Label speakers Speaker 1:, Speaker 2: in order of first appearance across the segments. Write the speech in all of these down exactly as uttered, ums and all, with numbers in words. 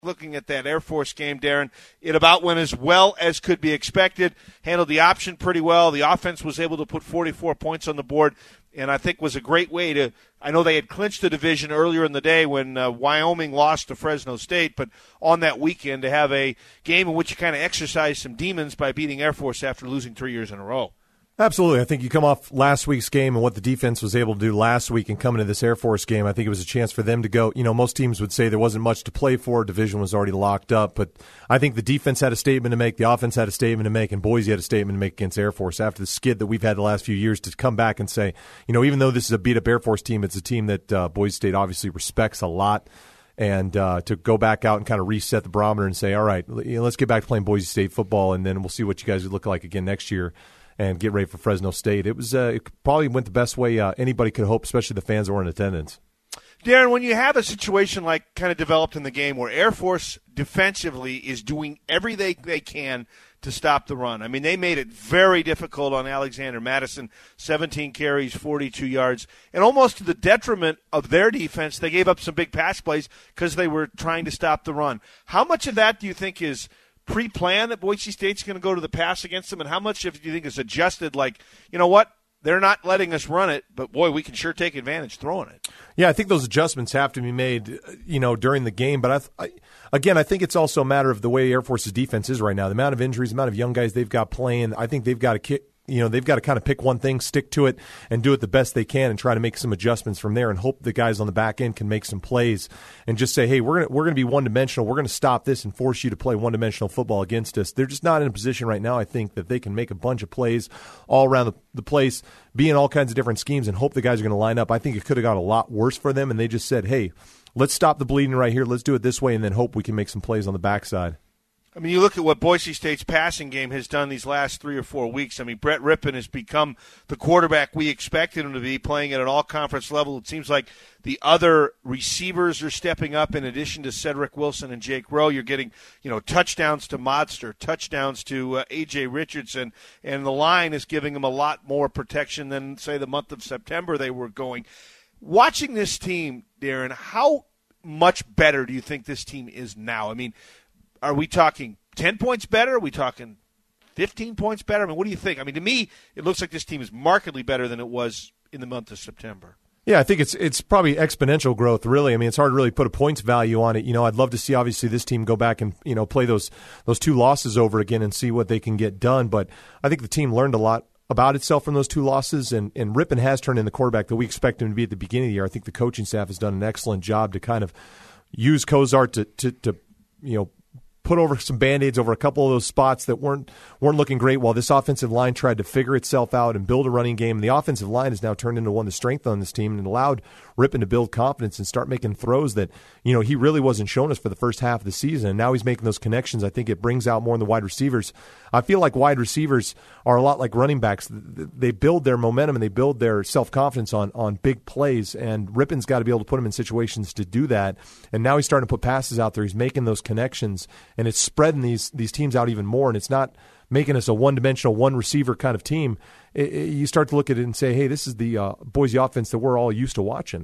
Speaker 1: looking at that Air Force game, Darren, it about went as well as could be expected, handled the option pretty well. The offense was able to put forty-four points on the board, and I think was a great way to – I know they had clinched the division earlier in the day when uh, Wyoming lost to Fresno State, but on that weekend to have a game in which you kind of exercise some demons by beating Air Force after losing three years in a row.
Speaker 2: Absolutely. I think you come off last week's game and what the defense was able to do last week and come into this Air Force game. I think it was a chance for them to go. You know, most teams would say there wasn't much to play for. Division was already locked up. But I think the defense had a statement to make. The offense had a statement to make. And Boise had a statement to make against Air Force after the skid that we've had the last few years to come back and say, you know, even though this is a beat-up Air Force team, it's a team that uh, Boise State obviously respects a lot. And uh, to go back out and kind of reset the barometer and say, all right, let's get back to playing Boise State football, and then we'll see what you guys look like again next year. And get ready for Fresno State. It was uh, it probably went the best way uh, anybody could hope, especially the fans that were in attendance.
Speaker 1: Darren, when you have a situation like kind of developed in the game where Air Force defensively is doing everything they can to stop the run. I mean, they made it very difficult on Alexander Madison, seventeen carries, forty-two yards, and almost to the detriment of their defense, they gave up some big pass plays because they were trying to stop the run. How much of that do you think is pre-planned that Boise State's going to go to the pass against them, and how much of it do you think is adjusted, like, you know what, they're not letting us run it, but, boy, we can sure take advantage throwing it?
Speaker 2: Yeah, I think those adjustments have to be made, you know, during the game. But, I, I, again, I think it's also a matter of the way Air Force's defense is right now. The amount of injuries, the amount of young guys they've got playing, I think they've got to kick. You know, they've got to kind of pick one thing, stick to it, and do it the best they can and try to make some adjustments from there and hope the guys on the back end can make some plays and just say, hey, we're going to we're going to be one-dimensional. We're going to stop this and force you to play one-dimensional football against us. They're just not in a position right now, I think, that they can make a bunch of plays all around the, the place, be in all kinds of different schemes, and hope the guys are going to line up. I think it could have got a lot worse for them, and they just said, hey, let's stop the bleeding right here. Let's do it this way, and then hope we can make some plays on the backside.
Speaker 1: I mean, you look at what Boise State's passing game has done these last three or four weeks. I mean, Brett Rippon has become the quarterback we expected him to be, playing at an all-conference level. It seems like the other receivers are stepping up in addition to Cedric Wilson and Jake Rowe. You're getting, you know, touchdowns to Modster, touchdowns to uh, A J Richardson, and the line is giving them a lot more protection than, say, the month of September they were going. Watching this team, Darren, how much better do you think this team is now? I mean, are we talking ten points better? Are we talking fifteen points better? I mean, what do you think? I mean, to me, it looks like this team is markedly better than it was in the month of September.
Speaker 2: Yeah, I think it's it's probably exponential growth, really. I mean, it's hard to really put a points value on it. You know, I'd love to see, obviously, this team go back and, you know, play those those two losses over again and see what they can get done. But I think the team learned a lot about itself from those two losses, and, and Rippon has turned in the quarterback that we expect him to be at the beginning of the year. I think the coaching staff has done an excellent job to kind of use Cozart to, to, to you know, put over some Band-Aids over a couple of those spots that weren't weren't looking great while this offensive line tried to figure itself out and build a running game. And the offensive line has now turned into one of the strength on this team and allowed Rippon to build confidence and start making throws that, you know, he really wasn't showing us for the first half of the season. And now he's making those connections. I think it brings out more in the wide receivers. I feel like wide receivers are a lot like running backs. They build their momentum and they build their self-confidence on, on big plays. And Rippon's got to be able to put him in situations to do that. And now he's starting to put passes out there. He's making those connections. And it's spreading these these teams out even more, and it's not making us a one-dimensional, one-receiver kind of team. It, it, you start to look at it and say, hey, this is the uh, Boise offense that we're all used to watching.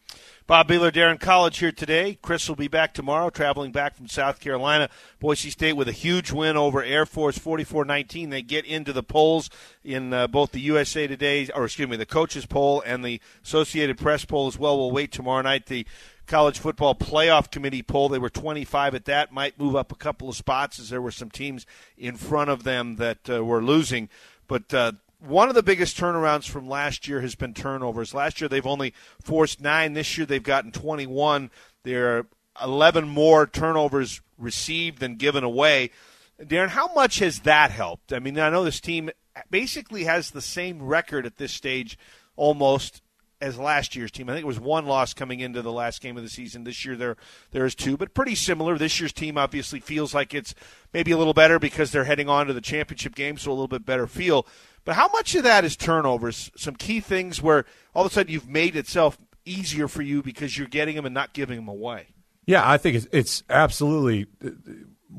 Speaker 1: Bob Behler, Darren College here today. Chris will be back tomorrow, traveling back from South Carolina. Boise State with a huge win over Air Force, forty-four nineteen. They get into the polls in uh, both the U S A Today, or excuse me, the coaches poll and the Associated Press poll as well. We'll wait tomorrow night. The College Football Playoff Committee poll, they were twenty-five at that, might move up a couple of spots as there were some teams in front of them that uh, were losing. But uh, one of the biggest turnarounds from last year has been turnovers. Last year they've only forced nine. This year they've gotten twenty-one. There are eleven more turnovers received than given away. Darren, how much has that helped? I mean, I know this team basically has the same record at this stage almost as last year's team. I think it was one loss coming into the last game of the season. This year there there is two, but pretty similar. This year's team obviously feels like it's maybe a little better because they're heading on to the championship game, so a little bit better feel. But how much of that is turnovers? Some key things where all of a sudden you've made itself easier for you because you're getting them and not giving them away.
Speaker 2: Yeah, I think it's, it's absolutely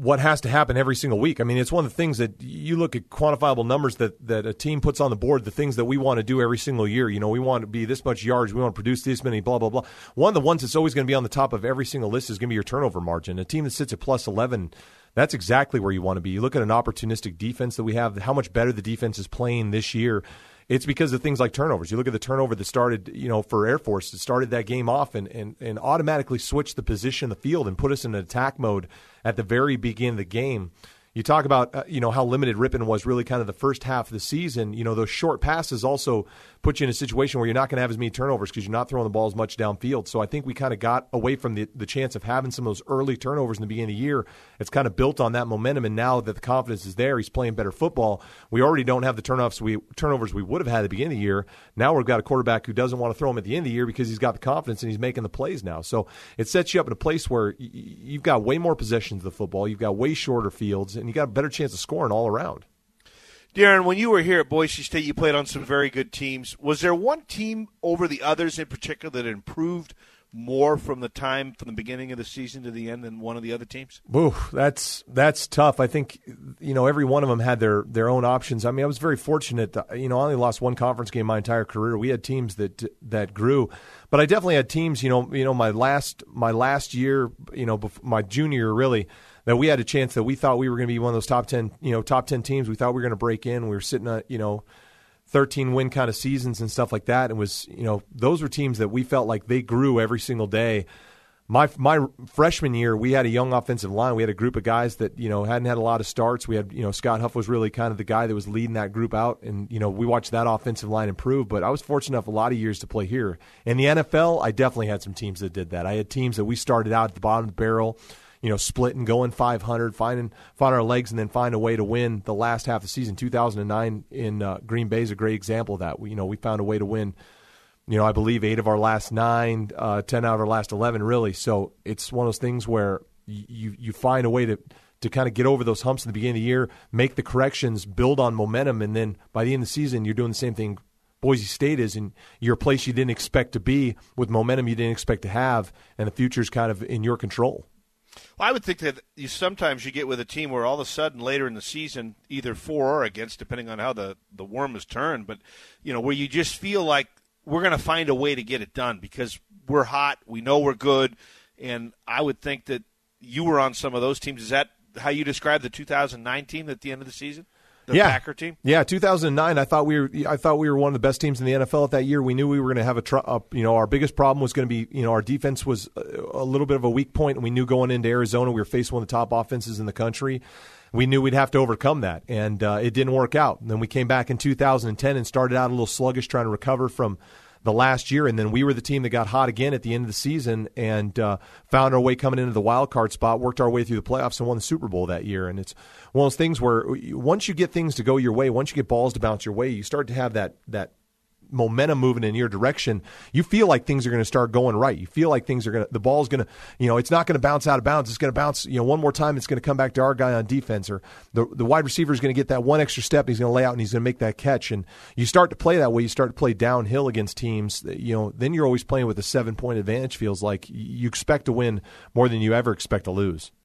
Speaker 2: what has to happen every single week. I mean, it's one of the things that you look at quantifiable numbers that, that a team puts on the board, the things that we want to do every single year. You know, we want to be this much yards, we want to produce this many, blah, blah, blah. One of the ones that's always going to be on the top of every single list is going to be your turnover margin. A team that sits at plus eleven, that's exactly where you want to be. You look at an opportunistic defense that we have, how much better the defense is playing this year. It's because of things like turnovers. You look at the turnover that started, you know, for Air Force, it started that game off and, and, and automatically switched the position of the field and put us in an attack mode at the very beginning of the game. You talk about, uh, you know, how limited Rippon was really kind of the first half of the season. You know, those short passes also put you in a situation where you're not going to have as many turnovers because you're not throwing the ball as much downfield. So I think we kind of got away from the, the chance of having some of those early turnovers in the beginning of the year. It's kind of built on that momentum, and now that the confidence is there, he's playing better football. We already don't have the turnovers we, turnovers we would have had at the beginning of the year. Now we've got a quarterback who doesn't want to throw them at the end of the year because he's got the confidence and he's making the plays now. So it sets you up in a place where y- you've got way more possessions of the football, you've got way shorter fields, and you've got a better chance of scoring all around.
Speaker 1: Darren, when you were here at Boise State, you played on some very good teams. Was there one team over the others in particular that improved more from the time from the beginning of the season to the end than one of the other teams?
Speaker 2: Ooh, that's that's tough. I think, you know, every one of them had their, their own options. I mean, I was very fortunate. You know, I only lost one conference game my entire career. We had teams that that grew, but I definitely had teams. You know, you know, my last my last year, you know, my junior year really, that we had a chance that we thought we were going to be one of those top ten, you know, top ten teams. We thought we were going to break in. We were sitting at, you know, thirteen win kind of seasons and stuff like that. It was, you know, those were teams that we felt like they grew every single day. My my freshman year, we had a young offensive line. We had a group of guys that, you know, hadn't had a lot of starts. We had, you know, Scott Huff was really kind of the guy that was leading that group out. And, you know, we watched that offensive line improve. But I was fortunate enough a lot of years to play here. In the N F L, I definitely had some teams that did that. I had teams that we started out at the bottom of the barrel, you know, splitting, going five hundred, finding find our legs, and then find a way to win the last half of the season. two thousand nine in uh, Green Bay is a great example of that. We, you know, we found a way to win, you know, I believe eight of our last nine, uh, ten out of our last eleven, really. So it's one of those things where you you find a way to, to kind of get over those humps in the beginning of the year, make the corrections, build on momentum, and then by the end of the season, you're doing the same thing Boise State is, in you're a place you didn't expect to be with momentum you didn't expect to have, and the future's kind of in your control.
Speaker 1: Well, I would think that you sometimes you get with a team where all of a sudden later in the season, either for or against, depending on how the, the worm is turned, but, you know, where you just feel like we're going to find a way to get it done because we're hot, we know we're good, and I would think that you were on some of those teams. Is that how you describe the two thousand nine team at the end of the season? The
Speaker 2: yeah.
Speaker 1: Packer team?
Speaker 2: Yeah, two thousand nine. I thought we were. I thought we were one of the best teams in the N F L at that year. We knew we were going to have a. Tr- uh, you know, our biggest problem was going to be. You know, our defense was a, a little bit of a weak point, and we knew going into Arizona we were facing one of the top offenses in the country. We knew we'd have to overcome that, and uh, it didn't work out. And then we came back in two thousand ten and started out a little sluggish, trying to recover from the last year, and then we were the team that got hot again at the end of the season and uh, found our way coming into the wild card spot, worked our way through the playoffs, and won the Super Bowl that year. And it's one of those things where once you get things to go your way, once you get balls to bounce your way, you start to have that that momentum moving in your direction. You feel like things are going to start going right. You feel like things are going to, the ball's going to, you know, it's not going to bounce out of bounds. It's going to bounce, you know, one more time. It's going to come back to our guy on defense, or the the wide receiver is going to get that one extra step. And he's going to lay out and he's going to make that catch. And you start to play that way. You start to play downhill against teams. You know, then you're always playing with a seven point advantage. Feels like you expect to win more than you ever expect to lose.